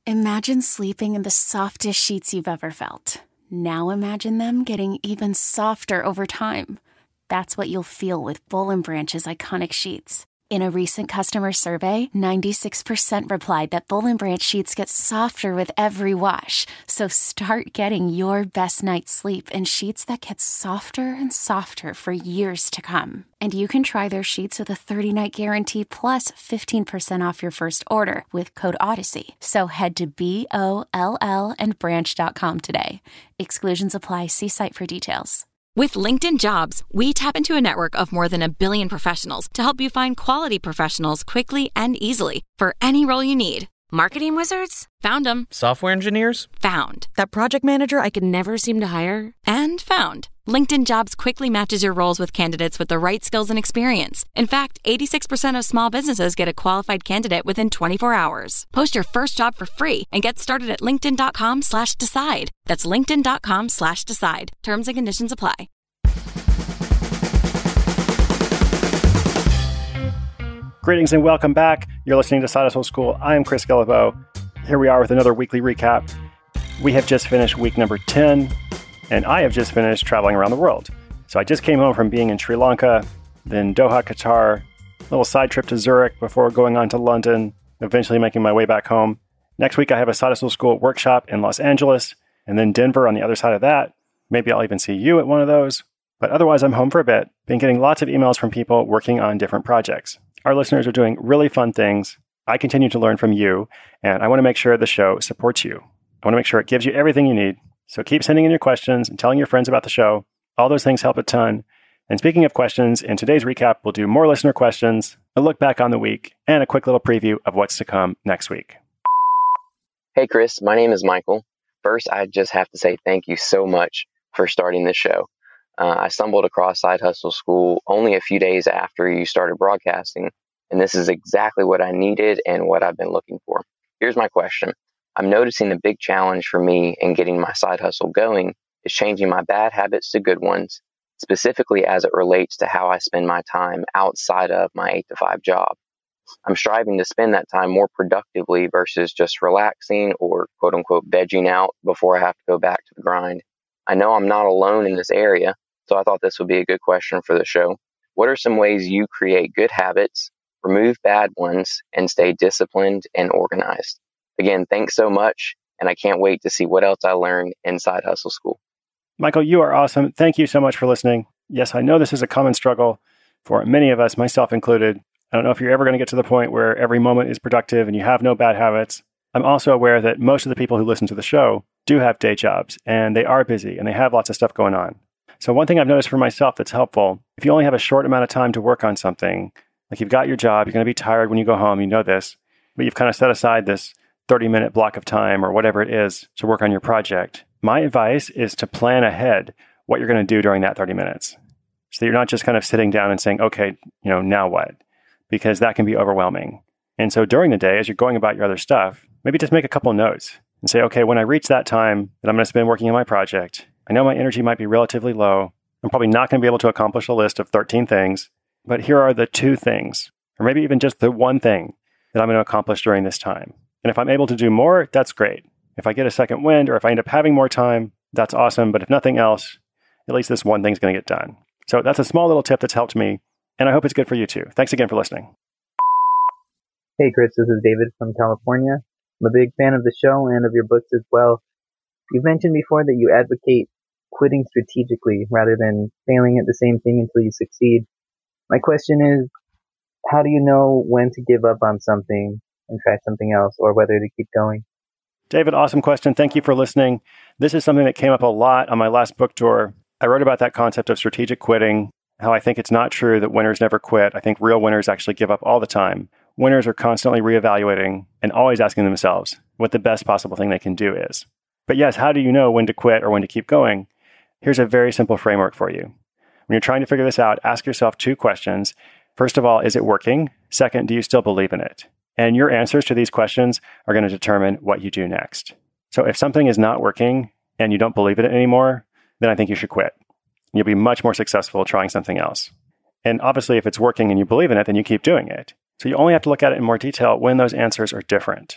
Imagine sleeping in the softest sheets you've ever felt. Now imagine them getting even softer over time. That's what you'll feel with Boll & Branch's iconic sheets. In a recent customer survey, 96% replied that Boll & Branch sheets get softer with every wash. So start getting your best night's sleep in sheets that get softer and softer for years to come. And you can try their sheets with a 30-night guarantee plus 15% off your first order with code Odyssey. So head to BOLLandbranch.com today. Exclusions apply. See site for details. With LinkedIn Jobs, we tap into a network of more than 1 billion professionals to help you find quality professionals quickly and easily for any role you need. Marketing wizards? Found them. Software engineers? Found. That project manager I could never seem to hire? And found. LinkedIn Jobs quickly matches your roles with candidates with the right skills and experience. In fact, 86% of small businesses get a qualified candidate within 24 hours. Post your first job for free and get started at linkedin.com/decide. That's linkedin.com/decide. Terms and conditions apply. Greetings and welcome back. You're listening to Side Hustle School. I am Chris Guillebeau. Here we are with another weekly recap. We have just finished week number 10, and I have just finished traveling around the world. So I just came home from being in Sri Lanka, then Doha, Qatar, a little side trip to Zurich before going on to London, eventually making my way back home. Next week, I have a Side Hustle School workshop in Los Angeles, and then Denver on the other side of that. Maybe I'll even see you at one of those. But otherwise, I'm home for a bit. Been getting lots of emails from people working on different projects. Our listeners are doing really fun things. I continue to learn from you, and I want to make sure the show supports you. I want to make sure it gives you everything you need. So keep sending in your questions and telling your friends about the show. All those things help a ton. And speaking of questions, in today's recap, we'll do more listener questions, a look back on the week, and a quick little preview of what's to come next week. Hey, Chris, my name is Michael. First, I just have to say thank you so much for starting this show. I stumbled across Side Hustle School only a few days after you started broadcasting, and this is exactly what I needed and what I've been looking for. Here's my question. I'm noticing the big challenge for me in getting my side hustle going is changing my bad habits to good ones, specifically as it relates to how I spend my time outside of my 8-to-5 job. I'm striving to spend that time more productively versus just relaxing or quote-unquote vegging out before I have to go back to the grind. I know I'm not alone in this area, so I thought this would be a good question for the show. What are some ways you create good habits, remove bad ones, and stay disciplined and organized? Again, thanks so much, and I can't wait to see what else I learn in Side Hustle School. Michael, you are awesome. Thank you so much for listening. Yes, I know this is a common struggle for many of us, myself included. I don't know if you're ever going to get to the point where every moment is productive and you have no bad habits. I'm also aware that most of the people who listen to the show do have day jobs, and they are busy, and they have lots of stuff going on. So one thing I've noticed for myself that's helpful, if you only have a short amount of time to work on something, like you've got your job, you're going to be tired when you go home, you know this, but you've kind of set aside this 30-minute block of time or whatever it is to work on your project. My advice is to plan ahead what you're going to do during that 30 minutes. So that you're not just kind of sitting down and saying, okay, now what? Because that can be overwhelming. And so during the day, as you're going about your other stuff, maybe just make a couple notes and say, okay, when I reach that time that I'm going to spend working on my project, I know my energy might be relatively low. I'm probably not going to be able to accomplish a list of 13 things, but here are the 2 things, or maybe even just the 1 thing that I'm going to accomplish during this time. And if I'm able to do more, that's great. If I get a second wind or if I end up having more time, that's awesome. But if nothing else, at least this 1 thing's going to get done. So that's a small little tip that's helped me, and I hope it's good for you too. Thanks again for listening. Hey, Chris, this is David from California. I'm a big fan of the show and of your books as well. You've mentioned before that you advocate quitting strategically rather than failing at the same thing until you succeed. My question is, how do you know when to give up on something and try something else, or whether to keep going? David, awesome question. Thank you for listening. This is something that came up a lot on my last book tour. I wrote about that concept of strategic quitting, how I think it's not true that winners never quit. I think real winners actually give up all the time. Winners are constantly reevaluating and always asking themselves what the best possible thing they can do is. But yes, how do you know when to quit or when to keep going? Here's a very simple framework for you. When you're trying to figure this out, ask yourself 2 questions. First of all, is it working? Second, do you still believe in it? And your answers to these questions are going to determine what you do next. So if something is not working and you don't believe in it anymore, then I think you should quit. You'll be much more successful trying something else. And obviously, if it's working and you believe in it, then you keep doing it. So you only have to look at it in more detail when those answers are different.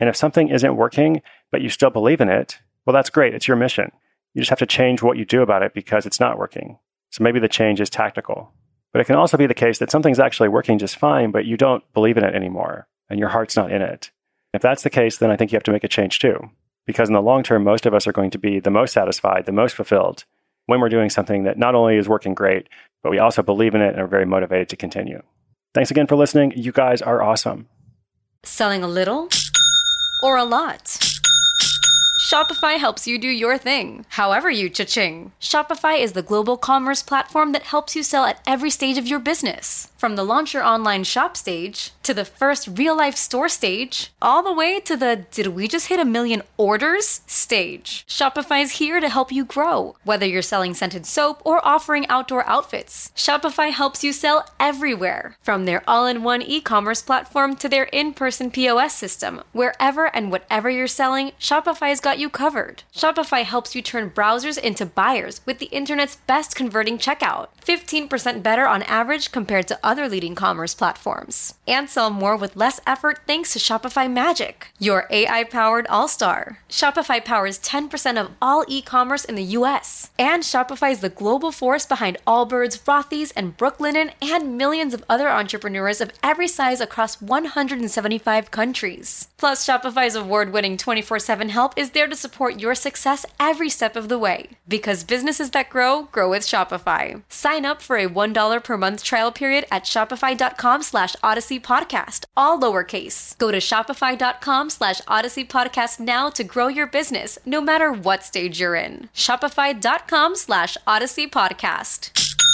And if something isn't working, but you still believe in it, well, that's great. It's your mission. You just have to change what you do about it because it's not working. So maybe the change is tactical. But it can also be the case that something's actually working just fine, but you don't believe in it anymore, and your heart's not in it. If that's the case, then I think you have to make a change too. Because in the long term, most of us are going to be the most satisfied, the most fulfilled when we're doing something that not only is working great, but we also believe in it and are very motivated to continue. Thanks again for listening. You guys are awesome. Selling a little or a lot? Shopify helps you do your thing, however you cha-ching. Shopify is the global commerce platform that helps you sell at every stage of your business. From the launch your online shop stage, to the first real-life store stage, all the way to the did we just hit 1 million orders stage. Shopify's here to help you grow. Whether you're selling scented soap or offering outdoor outfits, Shopify helps you sell everywhere. From their all-in-one e-commerce platform to their in-person POS system, wherever and whatever you're selling, Shopify's got you covered. Shopify helps you turn browsers into buyers with the internet's best converting checkout. 15% better on average compared to other leading commerce platforms. And sell more with less effort thanks to Shopify Magic, your AI-powered all-star. Shopify powers 10% of all e-commerce in the US. And Shopify is the global force behind Allbirds, Rothy's, and Brooklinen, and millions of other entrepreneurs of every size across 175 countries. Plus, Shopify's award-winning 24/7 help is there to support your success every step of the way. Because businesses that grow, grow with Shopify. Sign up for a $1 per month trial period at shopify.com/Odyssey Podcast, all lowercase. Go to shopify.com/Odyssey Podcast now to grow your business, no matter what stage you're in. Shopify.com/Odyssey Podcast.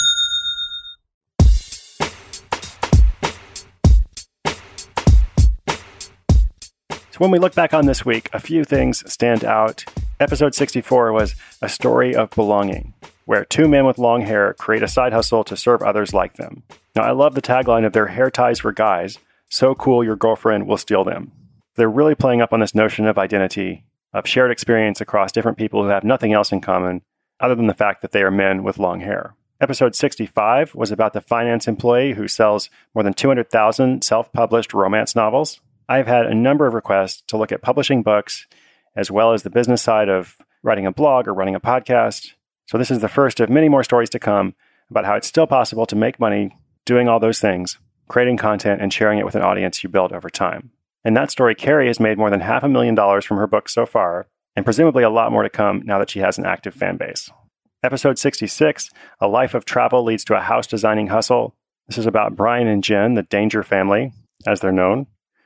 So when we look back on this week, a few things stand out. Episode 64 was a story of belonging, where two men with long hair create a side hustle to serve others like them. Now, I love the tagline of their hair ties for guys, so cool your girlfriend will steal them. They're really playing up on this notion of identity, of shared experience across different people who have nothing else in common, other than the fact that they are men with long hair. Episode 65 was about the finance employee who sells more than 200,000 self-published romance novels. I've had a number of requests to look at publishing books, as well as the business side of writing a blog or running a podcast. So this is the first of many more stories to come about how it's still possible to make money doing all those things, creating content and sharing it with an audience you build over time. In that story, Carrie has made more than $500,000 from her book so far, and presumably a lot more to come now that she has an active fan base. Episode 66, A Life of Travel Leads to a House Designing Hustle. This is about Brian and Jen, the Danger family, as they're known.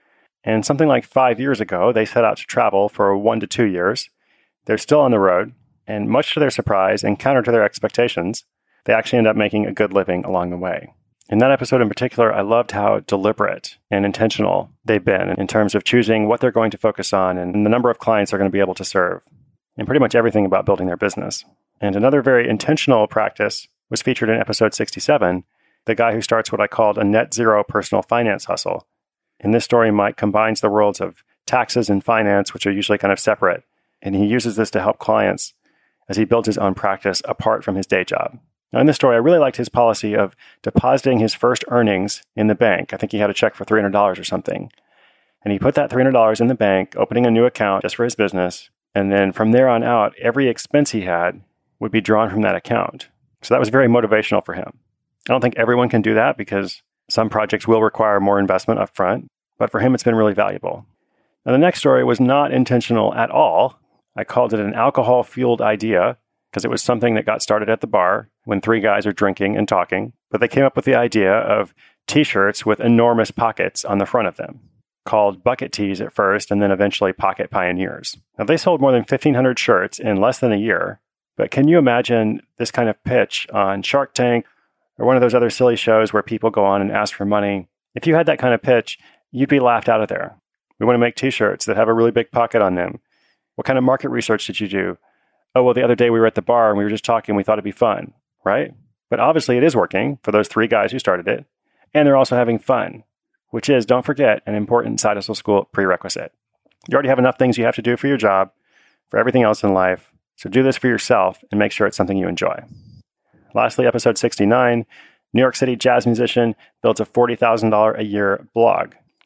And something like 5 years ago, they set out to travel for 1 to 2 years. They're still on the road, and much to their surprise and counter to their expectations, they actually end up making a good living along the way. In that episode in particular, I loved how deliberate and intentional they've been in terms of choosing what they're going to focus on and the number of clients they're going to be able to serve, and pretty much everything about building their business. And another very intentional practice was featured in episode 67, the guy who starts what I called a net zero personal finance hustle. In this story, Mike combines the worlds of taxes and finance, which are usually kind of separate, and he uses this to help clients as he builds his own practice apart from his day job. Now, in this story, I really liked his policy of depositing his first earnings in the bank. I think he had a check for $300 or something. And he put that $300 in the bank, opening a new account just for his business. And then from there on out, every expense he had would be drawn from that account. So that was very motivational for him. I don't think everyone can do that because some projects will require more investment up front. But for him, it's been really valuable. Now, the next story was not intentional at all. I called it an alcohol-fueled idea because it was something that got started at the bar when 3 guys are drinking and talking. But they came up with the idea of T-shirts with enormous pockets on the front of them, called bucket tees at first and then eventually pocket pioneers. Now, they sold more than 1,500 shirts in less than a year. But can you imagine this kind of pitch on Shark Tank or one of those other silly shows where people go on and ask for money? If you had that kind of pitch, you'd be laughed out of there. We want to make T-shirts that have a really big pocket on them. What kind of market research did you do? Oh, well, the other day we were at the bar and we were just talking. We thought it'd be fun, right? But obviously it is working for those 3 guys who started it. And they're also having fun, which is, don't forget, an important side hustle school prerequisite. You already have enough things you have to do for your job, for everything else in life. So do this for yourself and make sure it's something you enjoy. Lastly, episode 69, New York City jazz musician builds a $40,000 a year blog.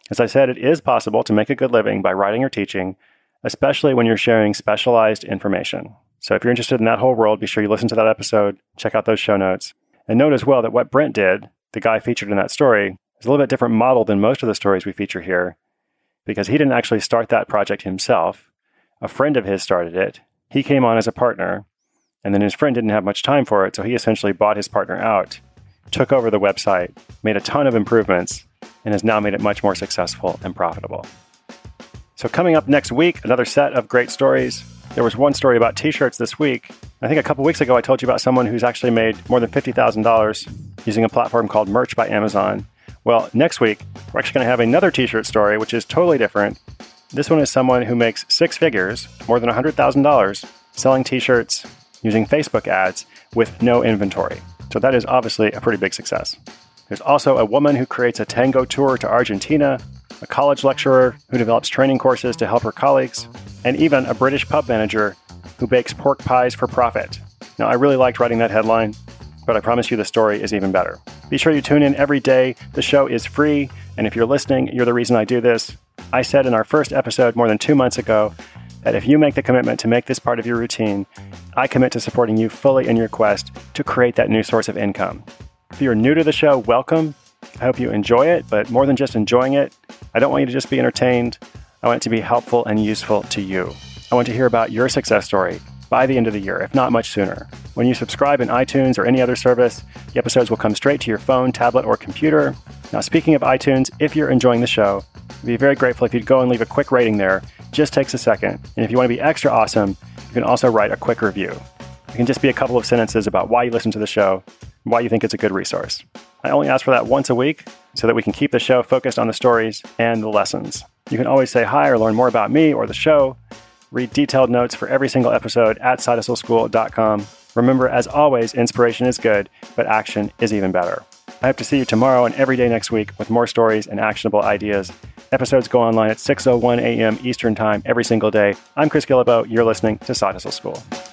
As I said, it is possible to make a good living by writing or teaching, especially when you're sharing specialized information. So if you're interested in that whole world, be sure you listen to that episode, check out those show notes. And note as well that what Brent did, the guy featured in that story, is a little bit different model than most of the stories we feature here, because he didn't actually start that project himself. A friend of his started it. He came on as a partner, and then his friend didn't have much time for it, so he essentially bought his partner out, took over the website, made a ton of improvements, and has now made it much more successful and profitable. So coming up next week, another set of great stories. There was one story about t-shirts this week. I think a couple weeks ago I told you about someone who's actually made more than $50,000 using a platform called Merch by Amazon. Well, next week, we're actually going to have another t-shirt story, which is totally different. This one is someone who makes six figures, more than $100,000, selling t-shirts using Facebook ads with no inventory. So that is obviously a pretty big success. There's also a woman who creates a tango tour to Argentina, a college lecturer who develops training courses to help her colleagues, and even a British pub manager who bakes pork pies for profit. Now, I really liked writing that headline, but I promise you the story is even better. Be sure you tune in every day. The show is free, and if you're listening, you're the reason I do this. I said in our first episode more than 2 months ago that if you make the commitment to make this part of your routine, I commit to supporting you fully in your quest to create that new source of income. If you're new to the show, welcome. I hope you enjoy it, but more than just enjoying it, I don't want you to just be entertained. I want it to be helpful and useful to you. I want to hear about your success story by the end of the year, if not much sooner. When you subscribe in iTunes or any other service, the episodes will come straight to your phone, tablet, or computer. Now, speaking of iTunes, if you're enjoying the show, I'd be very grateful if you'd go and leave a quick rating there. Just takes a second. And if you want to be extra awesome, you can also write a quick review. It can just be a couple of sentences about why you listen to the show, and why you think it's a good resource. I only ask for that once a week so that we can keep the show focused on the stories and the lessons. You can always say hi or learn more about me or the show. Read detailed notes for every single episode at sidehustleschool.com. Remember, as always, inspiration is good, but action is even better. I hope to see you tomorrow and every day next week with more stories and actionable ideas. Episodes go online at 6:01 a.m. Eastern Time every single day. I'm Chris Guillebeau. You're listening to Side Hustle School.